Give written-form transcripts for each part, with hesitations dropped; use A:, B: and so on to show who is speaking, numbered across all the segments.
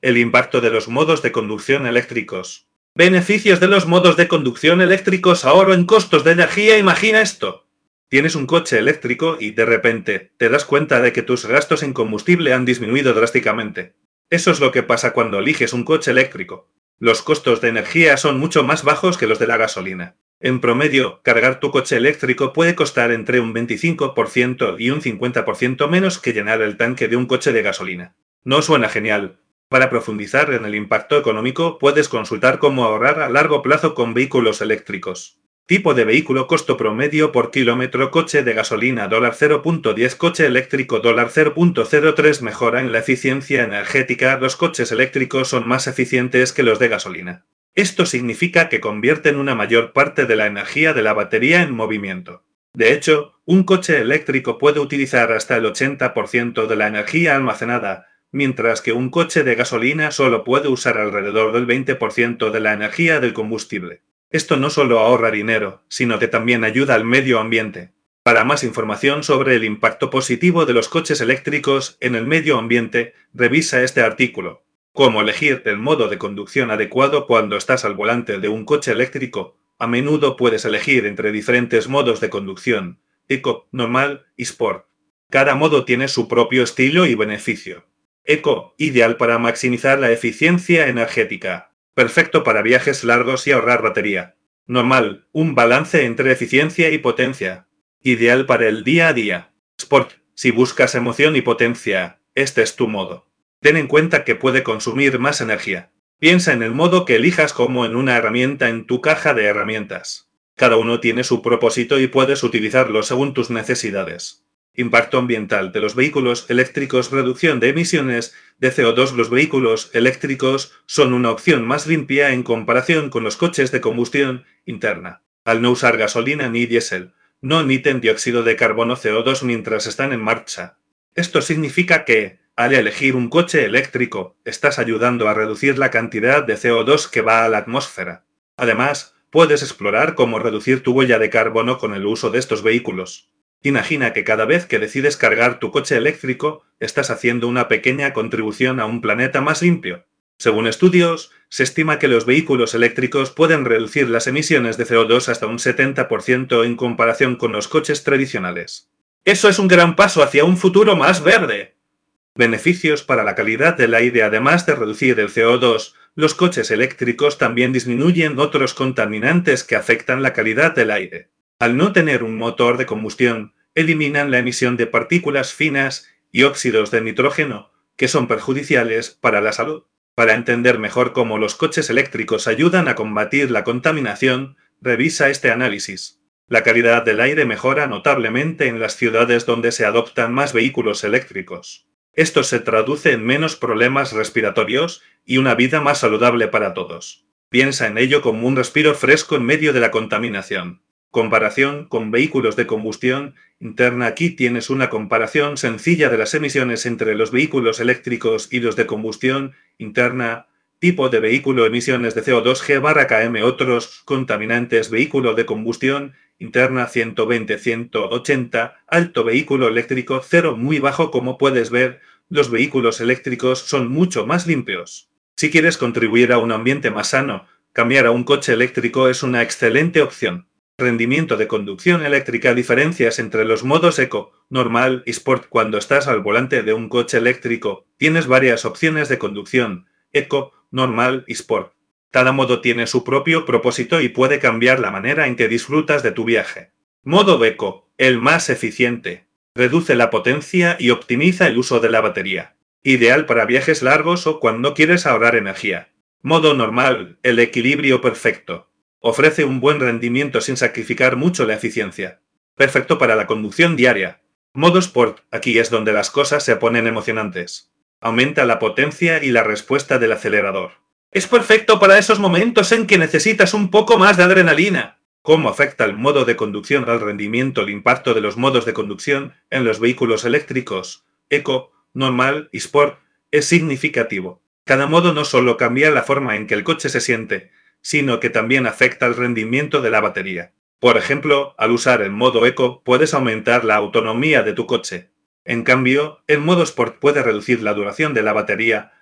A: El impacto de los modos de conducción eléctricos. Beneficios de los modos de conducción eléctricos: ahorro en costos de energía. Imagina esto. Tienes un coche eléctrico y de repente te das cuenta de que tus gastos en combustible han disminuido drásticamente. Eso es lo que pasa cuando eliges un coche eléctrico. Los costos de energía son mucho más bajos que los de la gasolina. En promedio, cargar tu coche eléctrico puede costar entre un 25% y un 50% menos que llenar el tanque de un coche de gasolina. ¿No suena genial? Para profundizar en el impacto económico, puedes consultar cómo ahorrar a largo plazo con vehículos eléctricos. Tipo de vehículo: costo promedio por kilómetro, coche de gasolina $0.10, coche eléctrico $0.03. Mejora en la eficiencia energética: los coches eléctricos son más eficientes que los de gasolina. Esto significa que convierten una mayor parte de la energía de la batería en movimiento. De hecho, un coche eléctrico puede utilizar hasta el 80% de la energía almacenada, mientras que un coche de gasolina solo puede usar alrededor del 20% de la energía del combustible. Esto no solo ahorra dinero, sino que también ayuda al medio ambiente. Para más información sobre el impacto positivo de los coches eléctricos en el medio ambiente, revisa este artículo. Cómo elegir el modo de conducción adecuado cuando estás al volante de un coche eléctrico. A menudo puedes elegir entre diferentes modos de conducción: Eco, Normal y Sport. Cada modo tiene su propio estilo y beneficio. Eco, ideal para maximizar la eficiencia energética. Perfecto para viajes largos y ahorrar batería. Normal, un balance entre eficiencia y potencia. Ideal para el día a día. Sport, si buscas emoción y potencia, este es tu modo. Ten en cuenta que puede consumir más energía. Piensa en el modo que elijas como en una herramienta en tu caja de herramientas. Cada uno tiene su propósito y puedes utilizarlo según tus necesidades. Impacto ambiental de los vehículos eléctricos. Reducción de emisiones de CO2. Los vehículos eléctricos son una opción más limpia en comparación con los coches de combustión interna. Al no usar gasolina ni diésel, no emiten dióxido de carbono CO2 mientras están en marcha. Esto significa que, al elegir un coche eléctrico, estás ayudando a reducir la cantidad de CO2 que va a la atmósfera. Además, puedes explorar cómo reducir tu huella de carbono con el uso de estos vehículos. Imagina que cada vez que decides cargar tu coche eléctrico, estás haciendo una pequeña contribución a un planeta más limpio. Según estudios, se estima que los vehículos eléctricos pueden reducir las emisiones de CO2 hasta un 70% en comparación con los coches tradicionales. ¡Eso es un gran paso hacia un futuro más verde! Beneficios para la calidad del aire. Además de reducir el CO2, los coches eléctricos también disminuyen otros contaminantes que afectan la calidad del aire. Al no tener un motor de combustión, eliminan la emisión de partículas finas y óxidos de nitrógeno, que son perjudiciales para la salud. Para entender mejor cómo los coches eléctricos ayudan a combatir la contaminación, revisa este análisis. La calidad del aire mejora notablemente en las ciudades donde se adoptan más vehículos eléctricos. Esto se traduce en menos problemas respiratorios y una vida más saludable para todos. Piensa en ello como un respiro fresco en medio de la contaminación. Comparación con vehículos de combustión interna. Aquí tienes una comparación sencilla de las emisiones entre los vehículos eléctricos y los de combustión interna. Tipo de vehículo: emisiones de CO2 g/km. Otros contaminantes: vehículo de combustión interna 120-180, alto; vehículo eléctrico 0, muy bajo. Como puedes ver, los vehículos eléctricos son mucho más limpios. Si quieres contribuir a un ambiente más sano, cambiar a un coche eléctrico es una excelente opción. Rendimiento de conducción eléctrica. Diferencias entre los modos Eco, Normal y Sport. Cuando estás al volante de un coche eléctrico, tienes varias opciones de conducción: Eco, Normal y Sport. Cada modo tiene su propio propósito y puede cambiar la manera en que disfrutas de tu viaje. Modo Eco, el más eficiente. Reduce la potencia y optimiza el uso de la batería. Ideal para viajes largos o cuando quieres ahorrar energía. Modo Normal, el equilibrio perfecto. Ofrece un buen rendimiento sin sacrificar mucho la eficiencia. Perfecto para la conducción diaria. Modo Sport, aquí es donde las cosas se ponen emocionantes. Aumenta la potencia y la respuesta del acelerador. Es perfecto para esos momentos en que necesitas un poco más de adrenalina. ¿Cómo afecta el modo de conducción al rendimiento? El impacto de los modos de conducción en los vehículos eléctricos, Eco, Normal y Sport, es significativo. Cada modo no solo cambia la forma en que el coche se siente, sino que también afecta el rendimiento de la batería. Por ejemplo, al usar el modo Eco puedes aumentar la autonomía de tu coche. En cambio, el modo Sport puede reducir la duración de la batería,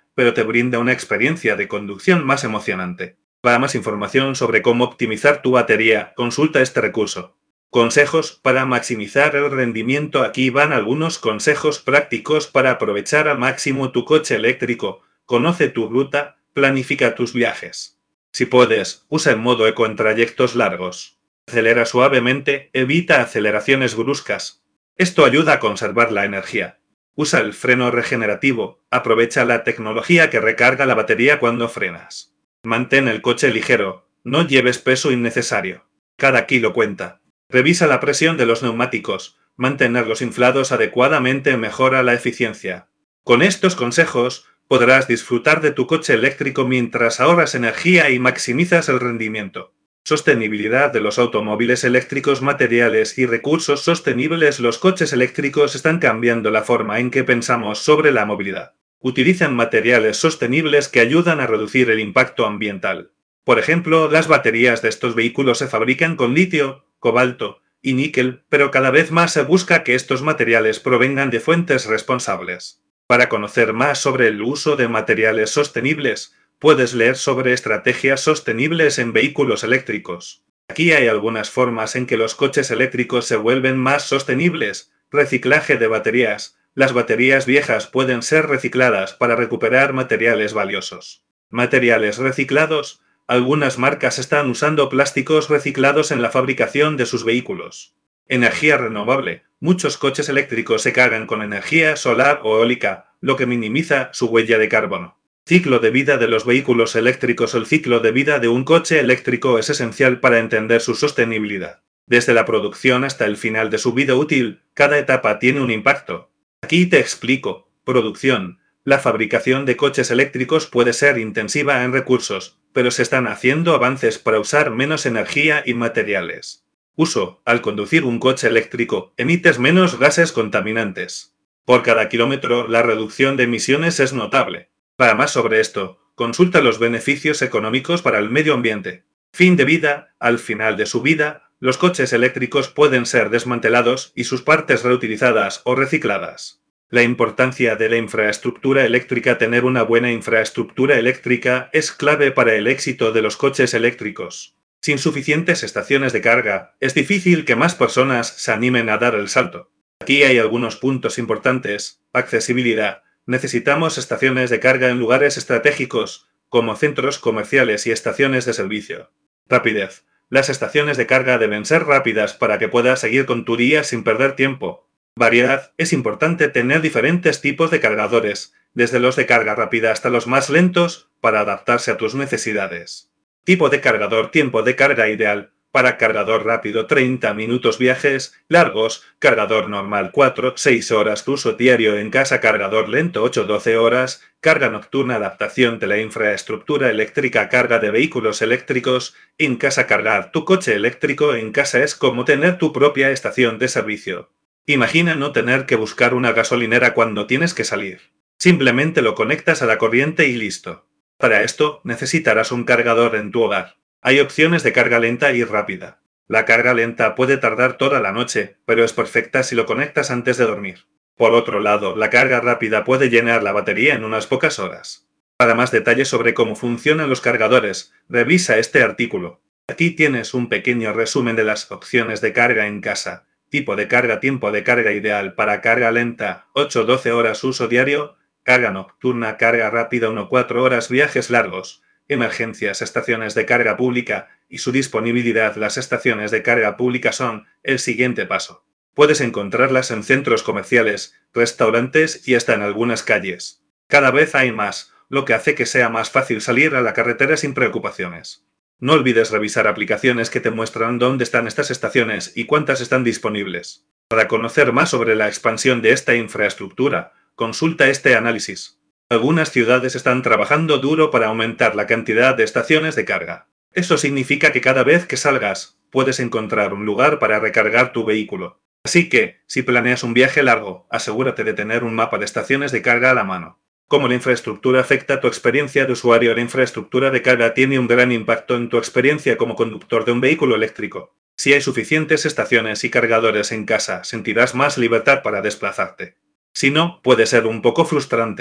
A: pero te brinda una experiencia de conducción más emocionante. Para más información sobre cómo optimizar tu batería, consulta este recurso. Consejos para maximizar el rendimiento. Aquí van algunos consejos prácticos para aprovechar al máximo tu coche eléctrico. Conoce tu ruta, planifica tus viajes. Si puedes, usa el modo eco en trayectos largos. Acelera suavemente, evita aceleraciones bruscas. Esto ayuda a conservar la energía. Usa el freno regenerativo, aprovecha la tecnología que recarga la batería cuando frenas. Mantén el coche ligero, no lleves peso innecesario. Cada kilo cuenta. Revisa la presión de los neumáticos, mantenerlos inflados adecuadamente mejora la eficiencia. Con estos consejos, podrás disfrutar de tu coche eléctrico mientras ahorras energía y maximizas el rendimiento. Sostenibilidad de los automóviles eléctricos. Materiales y recursos sostenibles. Los coches eléctricos están cambiando la forma en que pensamos sobre la movilidad. Utilizan materiales sostenibles que ayudan a reducir el impacto ambiental. Por ejemplo, las baterías de estos vehículos se fabrican con litio, cobalto y níquel, pero cada vez más se busca que estos materiales provengan de fuentes responsables. Para conocer más sobre el uso de materiales sostenibles, puedes leer sobre estrategias sostenibles en vehículos eléctricos. Aquí hay algunas formas en que los coches eléctricos se vuelven más sostenibles. Reciclaje de baterías. Las baterías viejas pueden ser recicladas para recuperar materiales valiosos. Materiales reciclados. Algunas marcas están usando plásticos reciclados en la fabricación de sus vehículos. Energía renovable. Muchos coches eléctricos se cargan con energía solar o eólica, lo que minimiza su huella de carbono. Ciclo de vida de los vehículos eléctricos. El ciclo de vida de un coche eléctrico es esencial para entender su sostenibilidad. Desde la producción hasta el final de su vida útil, cada etapa tiene un impacto. Aquí te explico. Producción. La fabricación de coches eléctricos puede ser intensiva en recursos, pero se están haciendo avances para usar menos energía y materiales. Uso. Al conducir un coche eléctrico, emites menos gases contaminantes. Por cada kilómetro, la reducción de emisiones es notable. Para más sobre esto, consulta los beneficios económicos para el medio ambiente. Fin de vida. Al final de su vida, los coches eléctricos pueden ser desmantelados y sus partes reutilizadas o recicladas. La importancia de la infraestructura eléctrica. Tener una buena infraestructura eléctrica es clave para el éxito de los coches eléctricos. Sin suficientes estaciones de carga, es difícil que más personas se animen a dar el salto. Aquí hay algunos puntos importantes. Accesibilidad. Necesitamos estaciones de carga en lugares estratégicos, como centros comerciales y estaciones de servicio. Rapidez. Las estaciones de carga deben ser rápidas para que puedas seguir con tu día sin perder tiempo. Variedad. Es importante tener diferentes tipos de cargadores, desde los de carga rápida hasta los más lentos, para adaptarse a tus necesidades. Tipo de cargador. Tiempo de carga ideal. Para cargador rápido 30 minutos. Viajes largos. Cargador normal 4-6 horas. Uso diario en casa. Cargador lento 8-12 horas. Carga nocturna. Adaptación de la infraestructura eléctrica. Carga de vehículos eléctricos. En casa. Cargar tu coche eléctrico en casa es como tener tu propia estación de servicio. Imagina no tener que buscar una gasolinera cuando tienes que salir. Simplemente lo conectas a la corriente y listo. Para esto, necesitarás un cargador en tu hogar. Hay opciones de carga lenta y rápida. La carga lenta puede tardar toda la noche, pero es perfecta si lo conectas antes de dormir. Por otro lado, la carga rápida puede llenar la batería en unas pocas horas. Para más detalles sobre cómo funcionan los cargadores, revisa este artículo. Aquí tienes un pequeño resumen de las opciones de carga en casa. Tipo de carga. Tiempo de carga ideal para carga lenta 8-12 horas. Uso diario. Carga nocturna. Carga rápida 1-4 horas. Viajes largos. Emergencias. Estaciones de carga pública y su disponibilidad. Las estaciones de carga pública son el siguiente paso. Puedes encontrarlas en centros comerciales, restaurantes y hasta en algunas calles. Cada vez hay más, lo que hace que sea más fácil salir a la carretera sin preocupaciones. No olvides revisar aplicaciones que te muestran dónde están estas estaciones y cuántas están disponibles. Para conocer más sobre la expansión de esta infraestructura, consulta este análisis. Algunas ciudades están trabajando duro para aumentar la cantidad de estaciones de carga. Eso significa que cada vez que salgas, puedes encontrar un lugar para recargar tu vehículo. Así que, si planeas un viaje largo, asegúrate de tener un mapa de estaciones de carga a la mano. ¿Cómo la infraestructura afecta tu experiencia de usuario? La infraestructura de carga tiene un gran impacto en tu experiencia como conductor de un vehículo eléctrico. Si hay suficientes estaciones y cargadores en casa, sentirás más libertad para desplazarte. Si no, puede ser un poco frustrante.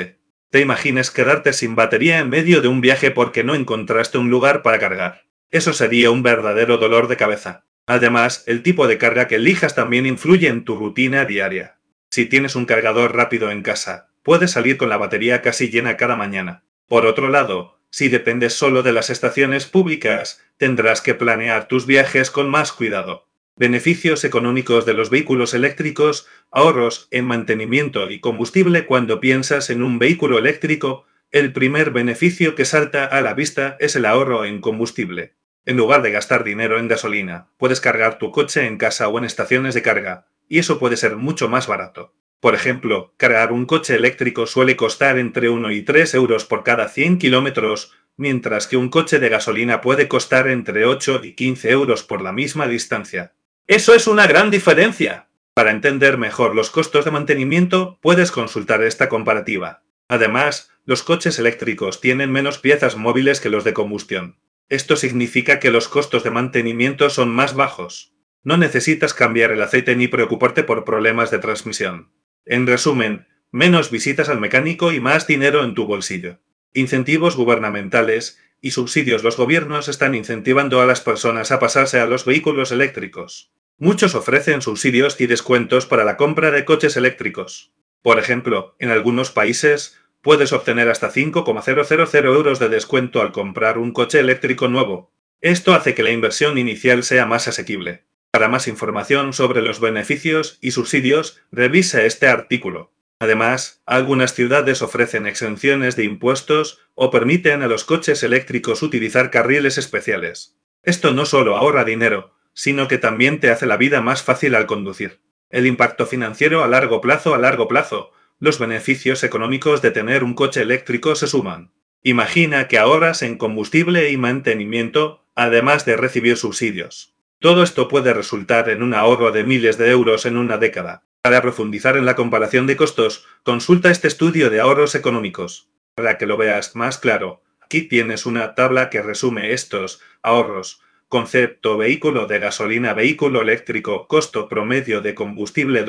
A: Te imagines quedarte sin batería en medio de un viaje porque no encontraste un lugar para cargar. Eso sería un verdadero dolor de cabeza. Además, el tipo de carga que elijas también influye en tu rutina diaria. Si tienes un cargador rápido en casa, puedes salir con la batería casi llena cada mañana. Por otro lado, si dependes solo de las estaciones públicas, tendrás que planear tus viajes con más cuidado. Beneficios económicos de los vehículos eléctricos: ahorros en mantenimiento y combustible. Cuando piensas en un vehículo eléctrico, el primer beneficio que salta a la vista es el ahorro en combustible. En lugar de gastar dinero en gasolina, puedes cargar tu coche en casa o en estaciones de carga, y eso puede ser mucho más barato. Por ejemplo, cargar un coche eléctrico suele costar entre 1 y 3 euros por cada 100 kilómetros, mientras que un coche de gasolina puede costar entre 8 y 15 euros por la misma distancia. ¡Eso es una gran diferencia! Para entender mejor los costos de mantenimiento, puedes consultar esta comparativa. Además, los coches eléctricos tienen menos piezas móviles que los de combustión. Esto significa que los costos de mantenimiento son más bajos. No necesitas cambiar el aceite ni preocuparte por problemas de transmisión. En resumen, menos visitas al mecánico y más dinero en tu bolsillo. Incentivos gubernamentales y subsidios. Los gobiernos están incentivando a las personas a pasarse a los vehículos eléctricos. Muchos ofrecen subsidios y descuentos para la compra de coches eléctricos. Por ejemplo, en algunos países, puedes obtener hasta 5,000 euros de descuento al comprar un coche eléctrico nuevo. Esto hace que la inversión inicial sea más asequible. Para más información sobre los beneficios y subsidios, revisa este artículo. Además, algunas ciudades ofrecen exenciones de impuestos o permiten a los coches eléctricos utilizar carriles especiales. Esto no solo ahorra dinero, sino que también te hace la vida más fácil al conducir. El impacto financiero a largo plazo. Los beneficios económicos de tener un coche eléctrico se suman. Imagina que ahorras en combustible y mantenimiento, además de recibir subsidios. Todo esto puede resultar en un ahorro de miles de euros en una década. Para profundizar en la comparación de costos, consulta este estudio de ahorros económicos. Para que lo veas más claro, aquí tienes una tabla que resume estos ahorros. Concepto: vehículo de gasolina, vehículo eléctrico, costo promedio de combustible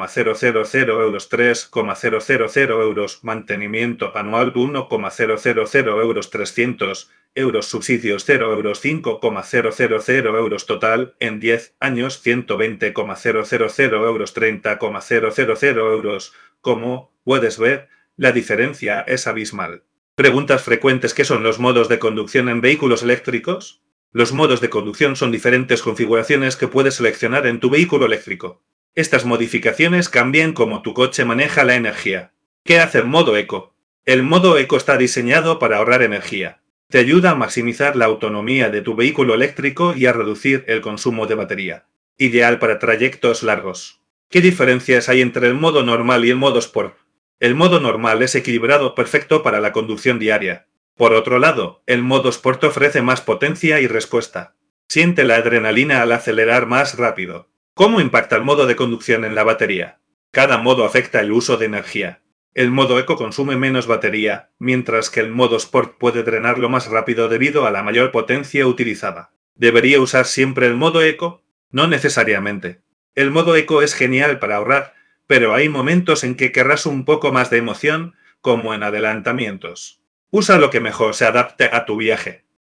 A: 12,000 euros, 3,000 euros, mantenimiento anual 1,000 euros, 300 euros, subsidios 0 euros, 5,000 euros, total en 10 años 120,000 euros, 30,000 euros. Como puedes ver, la diferencia es abismal. Preguntas frecuentes: ¿qué son los modos de conducción en vehículos eléctricos? Los modos de conducción son diferentes configuraciones que puedes seleccionar en tu vehículo eléctrico. Estas modificaciones cambian cómo tu coche maneja la energía. ¿Qué hace el modo eco? El modo eco está diseñado para ahorrar energía. Te ayuda a maximizar la autonomía de tu vehículo eléctrico y a reducir el consumo de batería. Ideal para trayectos largos. ¿Qué diferencias hay entre el modo normal y el modo Sport? El modo normal es equilibrado, perfecto para la conducción diaria. Por otro lado, el modo Sport ofrece más potencia y respuesta. Siente la adrenalina al acelerar más rápido. ¿Cómo impacta el modo de conducción en la batería? Cada modo afecta el uso de energía. El modo eco consume menos batería, mientras que el modo Sport puede drenarlo más rápido debido a la mayor potencia utilizada. ¿Debería usar siempre el modo eco? No necesariamente. El modo eco es genial para ahorrar, pero hay momentos en que querrás un poco más de emoción, como en adelantamientos. Usa lo que mejor se adapte a tu viaje.